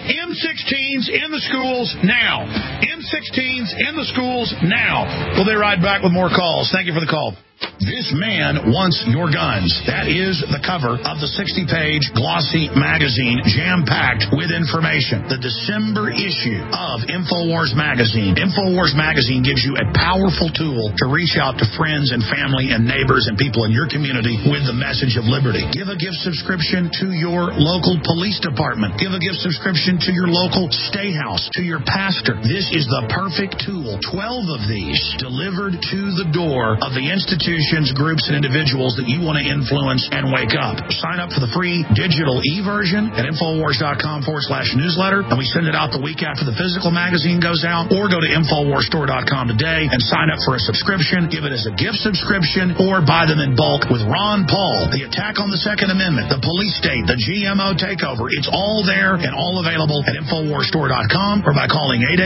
M16s in the schools now. M16s in the schools now. We'll be right back with more calls. Thank you for the call. This man wants your guns. That is the cover of the 60-page glossy magazine, jam-packed with information. The December issue of InfoWars Magazine. InfoWars Magazine gives you a powerful tool to reach out to friends and family and neighbors and people in your community with the message of liberty. Give a gift subscription to your local police department. Give a gift subscription to your local state house, to your pastor. This is the perfect tool. 12 of these delivered to the door of the institutions, groups, and individuals that you want to influence and wake up. Sign up for the free digital e-version at Infowars.com/newsletter, and we send it out the week after the physical magazine goes out, or go to InfoWarsStore.com today and sign up for a subscription. Give it as a gift subscription, or buy them in bulk with Ron Paul, the attack on the Second Amendment, the police state, the GMO takeover. It's all there and all available at InfoWarsStore.com or by calling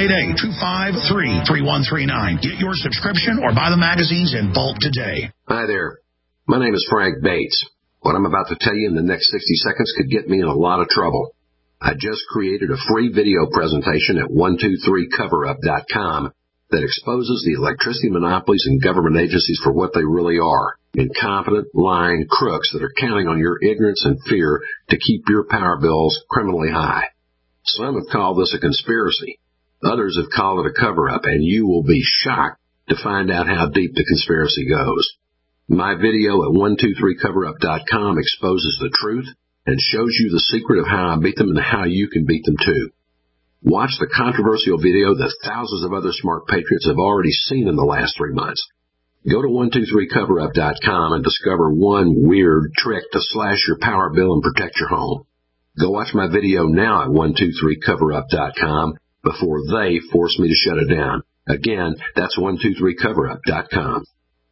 253-3139. Get your subscription or buy the magazines in bulk today. Hi there. My name is Frank Bates. What I'm about to tell you in the next 60 seconds could get me in a lot of trouble. I just created a free video presentation at 123coverup.com that exposes the electricity monopolies and government agencies for what they really are. Incompetent, lying crooks that are counting on your ignorance and fear to keep your power bills criminally high. Some have called this a conspiracy. Others have called it a cover-up, and you will be shocked to find out how deep the conspiracy goes. My video at 123coverup.com exposes the truth and shows you the secret of how I beat them and how you can beat them too. Watch the controversial video that thousands of other smart patriots have already seen in the last 3 months. Go to 123coverup.com and discover one weird trick to slash your power bill and protect your home. Go watch my video now at 123coverup.com before they force me to shut it down. Again, that's 123coverup.com.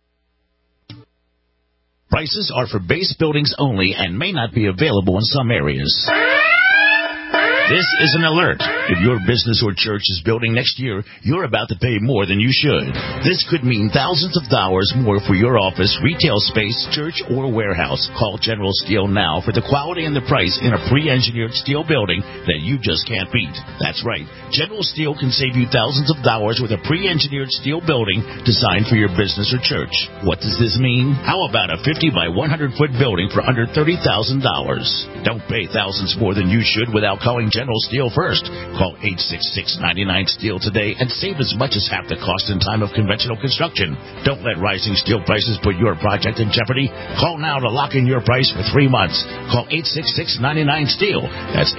Prices are for base buildings only and may not be available in some areas. This is an alert. If your business or church is building next year, you're about to pay more than you should. This could mean thousands of dollars more for your office, retail space, church, or warehouse. Call General Steel now for the quality and the price in a pre-engineered steel building that you just can't beat. That's right. General Steel can save you thousands of dollars with a pre-engineered steel building designed for your business or church. What does this mean? How about a 50 by 100 foot building for under $30,000? Don't pay thousands more than you should without calling General Steel first. Call 866-99-STEEL today and save as much as half the cost in time of conventional construction. Don't let rising steel prices put your project in jeopardy. Call now to lock in your price for 3 months. Call 866-99-STEEL. That's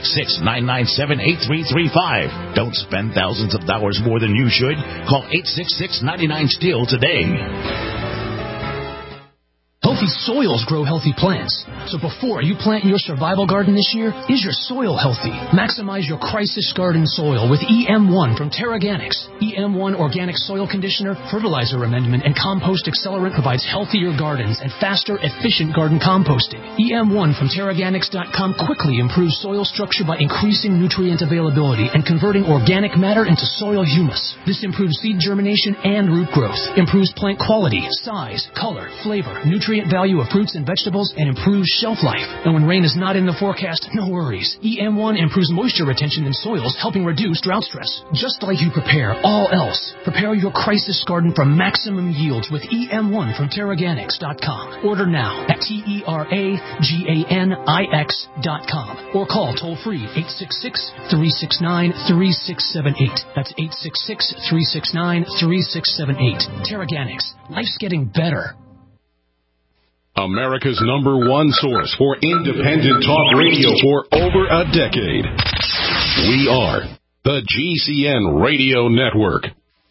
866-997-8335. Don't spend thousands of dollars more than you should. Call 866-99-STEEL today. Healthy soils grow healthy plants. So before you plant your survival garden this year, is your soil healthy? Maximize your crisis garden soil with EM1 from Terraganics. EM1 Organic Soil Conditioner, Fertilizer Amendment, and Compost Accelerant provides healthier gardens and faster, efficient garden composting. EM1 from Terraganics.com quickly improves soil structure by increasing nutrient availability and converting organic matter into soil humus. This improves seed germination and root growth, improves plant quality, size, color, flavor, nutrient value of fruits and vegetables, and improves shelf life. And when rain is not in the forecast, no worries. EM1 improves moisture retention in soils, helping reduce drought stress. Just like you prepare all else, prepare your crisis garden for maximum yields with EM1 from Terraganics.com. Order now at TERAGANIX.com or call toll-free 866-369-3678. That's 866-369-3678. Terraganics. Life's getting better. America's #1 source for independent talk radio for over a decade. We are the GCN Radio Network.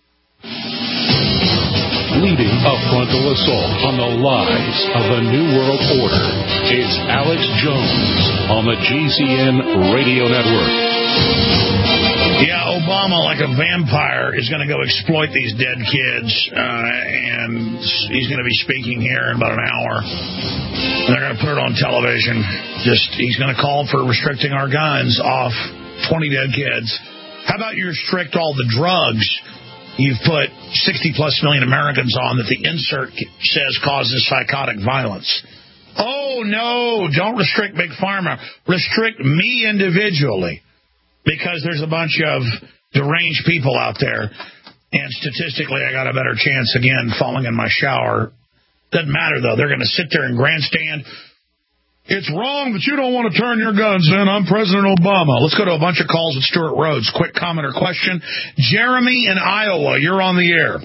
Leading a frontal assault on the lies of the New World Order is Alex Jones on the GCN Radio Network. Yeah, Obama, like a vampire, is going to go exploit these dead kids, and he's going to be speaking here in about an hour. And they're going to put it on television. He's going to call for restricting our guns off 20 dead kids. How about you restrict all the drugs you've put 60-plus million Americans on that the insert says causes psychotic violence? Oh, no, don't restrict Big Pharma. Restrict me individually. Because there's a bunch of deranged people out there, and statistically I got a better chance, again, falling in my shower. Doesn't matter, though. They're going to sit there and grandstand. It's wrong that you don't want to turn your guns in. I'm President Obama. Let's go to a bunch of calls with Stuart Rhodes. Quick comment or question. Jeremy in Iowa, you're on the air.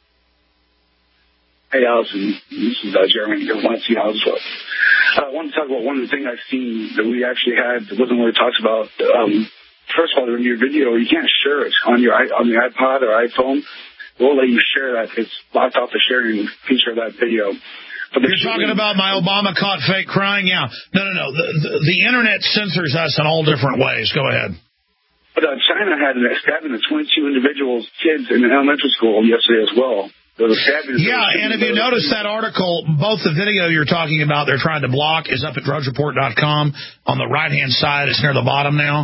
Hey, Allison. This is Jeremy. I want to see how it's works. I want to talk about one of the things I've seen that we actually had that wasn't really talked about. First of all, in your video, you can't share it on your iPod or iPhone. It won't let you share that. It's blocked off the sharing feature of that video. But you're talking about my Obama caught fake crying? Yeah. No. The Internet censors us in all different ways. Go ahead. But China had an stabbing of 22 individuals, kids in an elementary school yesterday as well. Yeah, and if you notice that article, both the video you're talking about they're trying to block is up at DrudgeReport.com. On the right-hand side, it's near the bottom now.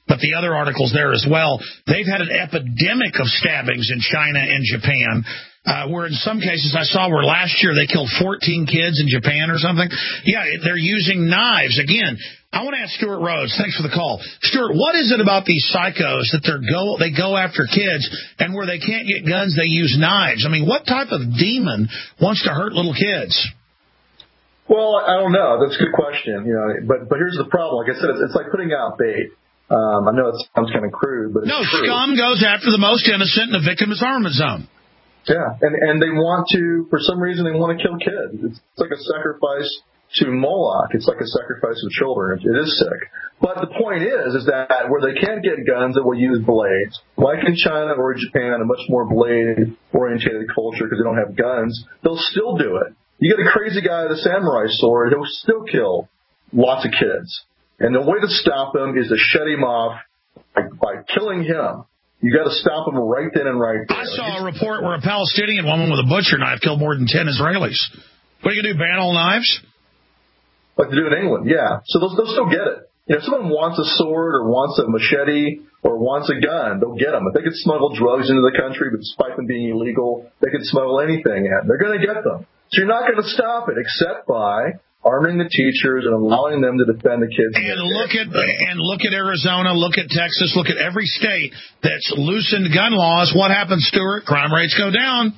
but the other article's there as well. They've had an epidemic of stabbings in China and Japan, where in some cases I saw where last year they killed 14 kids in Japan or something. Yeah, they're using knives. Again, I want to ask Stuart Rhodes. Thanks for the call. Stuart, what is it about these psychos that they go after kids, and where they can't get guns, they use knives? I mean, what type of demon wants to hurt little kids? Well, I don't know. That's a good question. But here's the problem. Like I said, it's like putting out bait. I know it sounds kind of crude, but it's true. Scum goes after the most innocent, and the victim is armament zone. Yeah, and they want to, for some reason, they want to kill kids. It's like a sacrifice to Moloch. It's like a sacrifice of children. It is sick. But the point is that where they can't get guns, they will use blades. Like in China or Japan, a much more blade-oriented culture because they don't have guns, they'll still do it. You get a crazy guy with a samurai sword, he'll still kill lots of kids. And the way to stop him is to shut him off by killing him. You got to stop him right then and right there. I saw a report where a Palestinian woman with a butcher knife killed more than 10 Israelis. What are you going to do, ban all knives? Like they do in England, yeah. So they'll still get it. If someone wants a sword or wants a machete or wants a gun, they'll get them. If they could smuggle drugs into the country, but despite them being illegal, they could smuggle anything in. They're going to get them. So you're not going to stop it except by arming the teachers and allowing them to defend the kids. And look at Arizona, look at Texas, look at every state that's loosened gun laws. What happens, Stuart? Crime rates go down.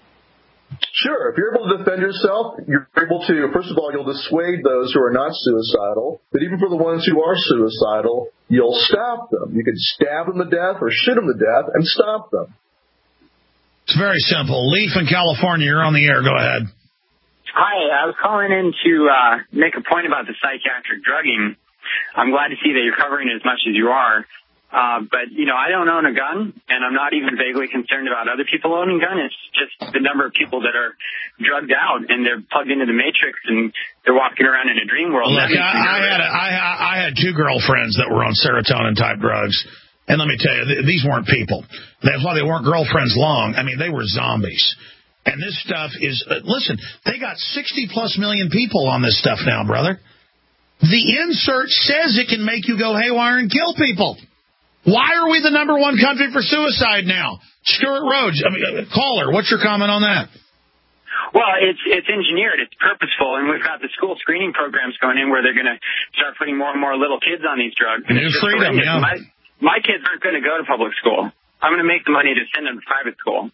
Sure. If you're able to defend yourself, you're able to, first of all, you'll dissuade those who are not suicidal. But even for the ones who are suicidal, you'll stop them. You can stab them to death or shoot them to death and stop them. It's very simple. Leaf in California, you're on the air. Go ahead. Hi, I was calling in to make a point about the psychiatric drugging. I'm glad to see that you're covering it as much as you are. But, I don't own a gun, and I'm not even vaguely concerned about other people owning guns. It's just the number of people that are drugged out, and they're plugged into the Matrix, and they're walking around in a dream world. Look, I had two girlfriends that were on serotonin-type drugs, and let me tell you, these weren't people. That's why they weren't girlfriends long. I mean, they were zombies. And this stuff is, listen, they got 60-plus million people on this stuff now, brother. The insert says it can make you go haywire and kill people. Why are we the number one country for suicide now? Stuart Rhodes, caller, what's your comment on that? Well, it's engineered. It's purposeful. And we've got the school screening programs going in where they're going to start putting more and more little kids on these drugs. New freedom, yeah. My kids aren't going to go to public school. I'm going to make the money to send them to private school.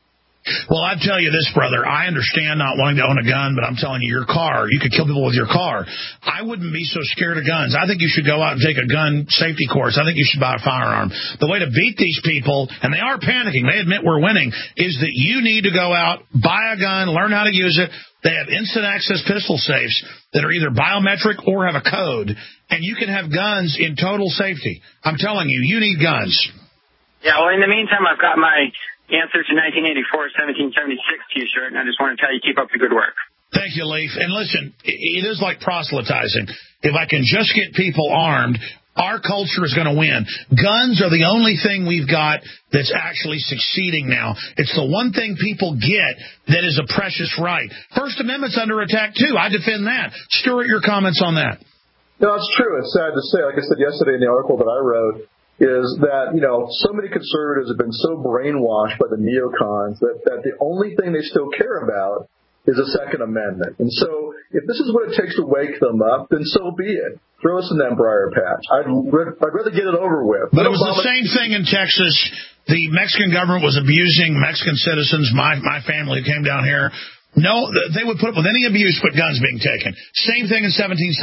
Well, I tell you this, brother, I understand not wanting to own a gun, but I'm telling you, your car, you could kill people with your car. I wouldn't be so scared of guns. I think you should go out and take a gun safety course. I think you should buy a firearm. The way to beat these people, and they are panicking, they admit we're winning, is that you need to go out, buy a gun, learn how to use it. They have instant access pistol safes that are either biometric or have a code, and you can have guns in total safety. I'm telling you, you need guns. Yeah, well, in the meantime, I've got my Answer to 1984 1776 T-shirt, and I just want to tell you, keep up the good work. Thank you, Leaf. And listen, it is like proselytizing. If I can just get people armed, our culture is going to win. Guns are the only thing we've got that's actually succeeding now. It's the one thing people get that is a precious right. First Amendment's under attack, too. I defend that. Stuart, your comments on that? No, it's true. It's sad to say, like I said yesterday in the article that I wrote, is that, so many conservatives have been so brainwashed by the neocons that the only thing they still care about is the Second Amendment. And so if this is what it takes to wake them up, then so be it. Throw us in that briar patch. I'd rather get it over with. But it was the same thing in Texas. The Mexican government was abusing Mexican citizens. My family came down here. No, they would put up with any abuse but guns being taken. Same thing in 1776.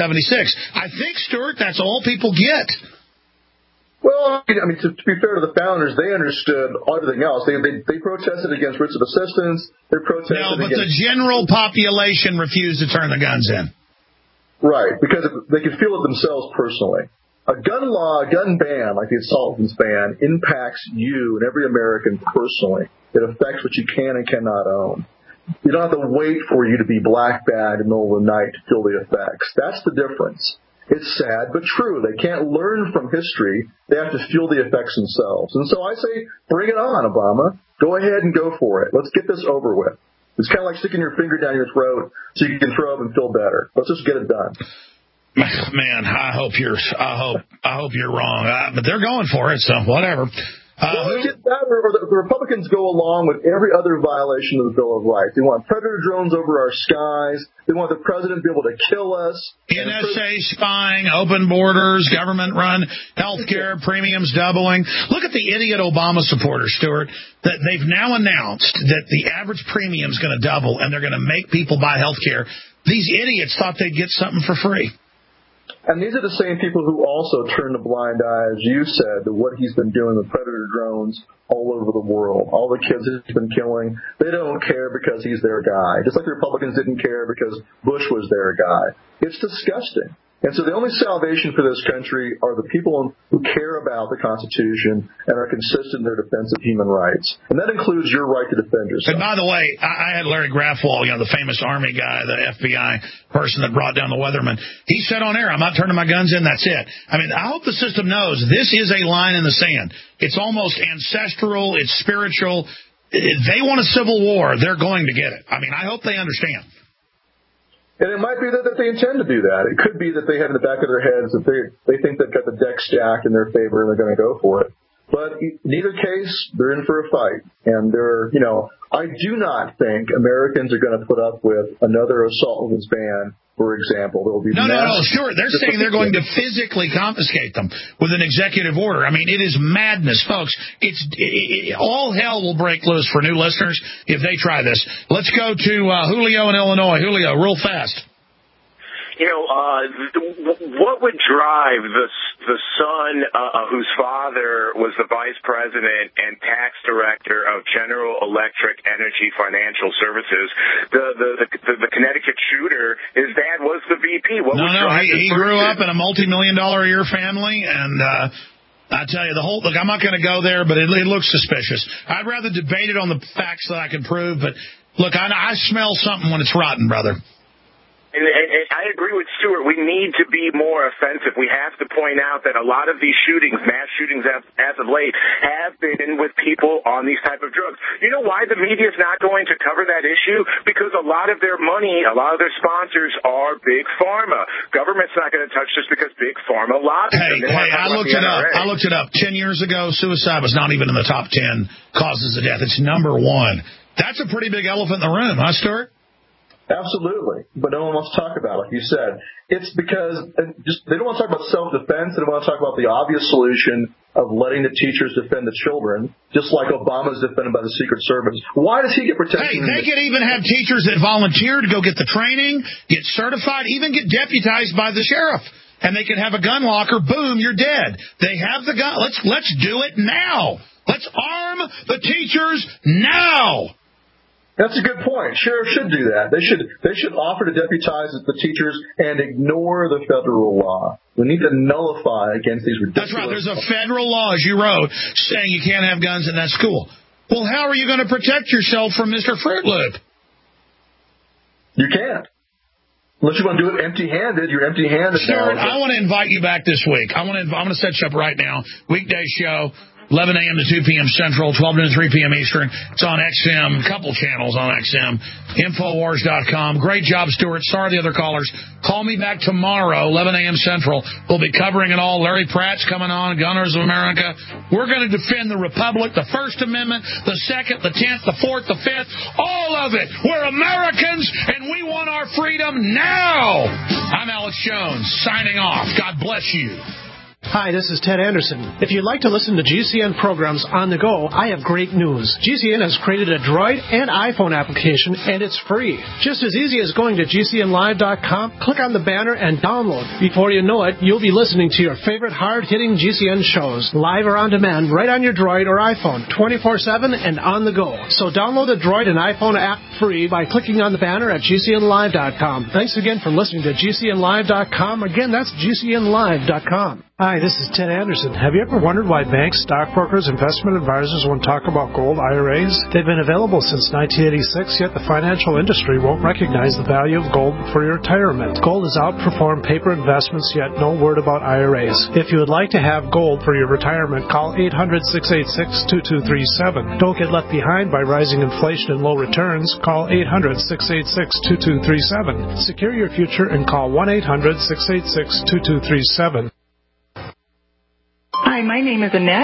I think, Stuart, that's all people get. Well, to be fair to the founders, they understood everything else. They protested against writs of assistance. They protested but the general population refused to turn the guns in. Right, because they could feel it themselves personally. A gun law, a gun ban, like the assault weapons ban, impacts you and every American personally. It affects what you can and cannot own. You don't have to wait for you to be black bag in the middle of the night to feel the effects. That's the difference. It's sad, but true. They can't learn from history. They have to feel the effects themselves. And so I say, bring it on, Obama. Go ahead and go for it. Let's get this over with. It's kind of like sticking your finger down your throat so you can throw up and feel better. Let's just get it done. Man, I hope you're wrong. But they're going for it, so whatever. The Republicans go along with every other violation of the Bill of Rights. They want predator drones over our skies. They want the president to be able to kill us. NSA spying, open borders, government-run health care, premiums doubling. Look at the idiot Obama supporters, Stuart, that they've now announced that the average premium is going to double and they're going to make people buy health care. These idiots thought they'd get something for free. And these are the same people who also turn a blind eye, as you said, to what he's been doing with predator drones all over the world. All the kids he's been killing, they don't care because he's their guy. Just like the Republicans didn't care because Bush was their guy. It's disgusting. And so the only salvation for this country are the people who care about the Constitution and are consistent in their defense of human rights. And that includes your right to defend yourself. And by the way, I had Larry Grafwall, the famous Army guy, the FBI person that brought down the Weatherman. He said on air, I'm not turning my guns in, that's it. I mean, I hope the system knows this is a line in the sand. It's almost ancestral, it's spiritual. If they want a civil war, they're going to get it. I mean, I hope they understand. And it might be that they intend to do that. It could be that they have in the back of their heads that they think they've got the deck stacked in their favor and they're going to go for it. But in either case, they're in for a fight. And I do not think Americans are going to put up with another assault weapons ban, for example. There will be No, Stuart. They're saying they're going to physically confiscate them with an executive order. I mean, it is madness, folks. All hell will break loose for new listeners if they try this. Let's go to Julio in Illinois. Julio, real fast. What would drive the son whose father was the vice president and tax director of General Electric Energy Financial Services, the Connecticut shooter, his dad was the VP? He grew up in a multi-million-dollar a year family, and I tell you, look, I'm not going to go there, but it looks suspicious. I'd rather debate it on the facts that I can prove, but look, I smell something when it's rotten, brother. And I agree with Stuart. We need to be more offensive. We have to point out that a lot of these shootings, mass shootings as of late, have been with people on these type of drugs. You know why the media is not going to cover that issue? Because a lot of their money, a lot of their sponsors are Big Pharma. Government's not going to touch this because Big Pharma lobbies. I looked it up. I looked it up. 10 years ago, suicide was not even in the top 10 causes of death. It's number one. That's a pretty big elephant in the room, huh, Stuart? Absolutely. But no one wants to talk about it, like you said. It's because they don't want to talk about self-defense. They don't want to talk about the obvious solution of letting the teachers defend the children, just like Obama's defended by the Secret Service. Why does he get protection? Hey, they could even have teachers that volunteer to go get the training, get certified, even get deputized by the sheriff. And they can have a gun locker. Boom, you're dead. They have the gun. Let's do it now. Let's arm the teachers now. That's a good point. Sheriffs should do that. They should offer to deputize the teachers and ignore the federal law. We need to nullify against these ridiculous... That's right. There's a federal law, as you wrote, saying you can't have guns in that school. Well, how are you going to protect yourself from Mr. Fruit Loop? You can't. Unless you want to do it empty-handed, you're empty-handed. Stuart, I want to invite you back this week. I'm going to set you up right now. Weekday show. 11 a.m. to 2 p.m. Central, 12 to 3 p.m. Eastern. It's on XM, a couple channels on XM, Infowars.com. Great job, Stuart. Sorry the other callers. Call me back tomorrow, 11 a.m. Central. We'll be covering it all. Larry Pratt's coming on, Gunners of America. We're going to defend the Republic, the First Amendment, the Second, the 10th, the 4th, the 5th, all of it. We're Americans, and we want our freedom now. I'm Alex Jones, signing off. God bless you. Hi, this is Ted Anderson. If you'd like to listen to GCN programs on the go, I have great news. GCN has created a Droid and iPhone application, and it's free. Just as easy as going to GCNlive.com, click on the banner, and download. Before you know it, you'll be listening to your favorite hard-hitting GCN shows, live or on demand, right on your Droid or iPhone, 24/7 and on the go. So download the Droid and iPhone app free by clicking on the banner at GCNlive.com. Thanks again for listening to GCNlive.com. Again, that's GCNlive.com. Hi, this is Ted Anderson. Have you ever wondered why banks, stockbrokers, investment advisors won't talk about gold IRAs? They've been available since 1986, yet the financial industry won't recognize the value of gold for your retirement. Gold has outperformed paper investments, yet no word about IRAs. If you would like to have gold for your retirement, call 800-686-2237. Don't get left behind by rising inflation and low returns. Call 800-686-2237. Secure your future and call 1-800-686-2237. Hi, my name is Annette.